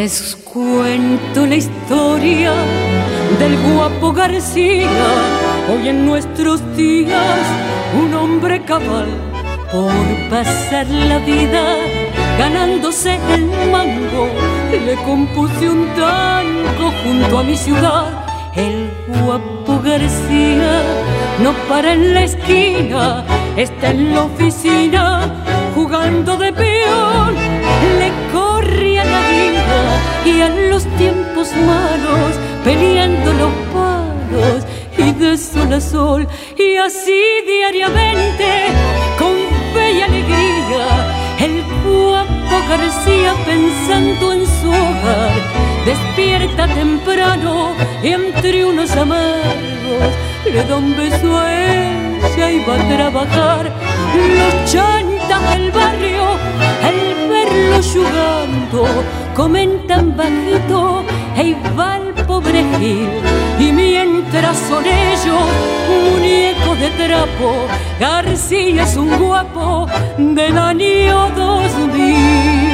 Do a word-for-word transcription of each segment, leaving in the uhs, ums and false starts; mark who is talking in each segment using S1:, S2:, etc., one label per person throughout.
S1: Les cuento la historia del guapo García, hoy en nuestros días un hombre cabal, por pasar la vida ganándose el mango, le compuse un tango junto a mi ciudad. El guapo García no para en la esquina, está en la oficina jugando de peón, le corre a la vida y a los tiempos malos, peleando los palos y de sol a sol, y así diariamente, con fe y alegría, el guapo García pensando en su hogar, despierta temprano y entre unos amargos le da un beso a ella y va a trabajar. Los chantas del barrio, al verlo jugando, comentan bajito: ¡hey, va el pobre Gil! Y mientras son ellos muñecos de trapo, García es un guapo del año dos mil.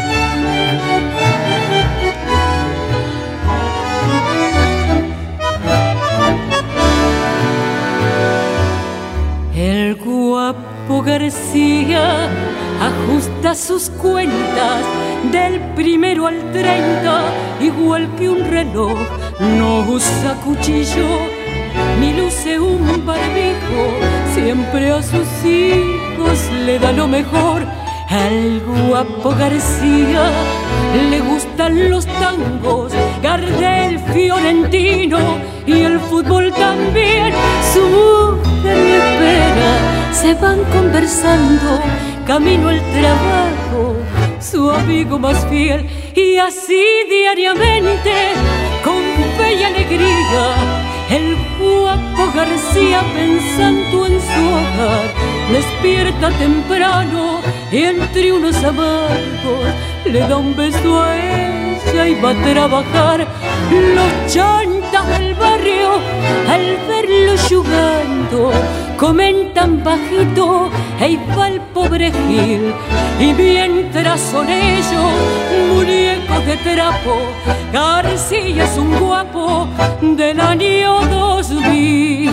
S1: El guapo García ajusta sus cuentas del primero al treinta, igual que un reloj. No usa cuchillo ni luce un barbijo, siempre a sus hijos le da lo mejor. Al guapo García le gustan los tangos, Gardel, Fiorentino y el fútbol también. Su mujer le espera, se van conversando camino al trabajo, su amigo más fiel, y así diariamente, con fe y alegría, el guapo García pensando en su hogar, despierta temprano y entre unos amargos le da un beso a ella y va a trabajar. Los chantas del barrio, al verlo jugando, comentan bajito: ¡hey, va el pobre Gil! Y mientras son ellos muñecos de trapo, García es un guapo del año dos mil.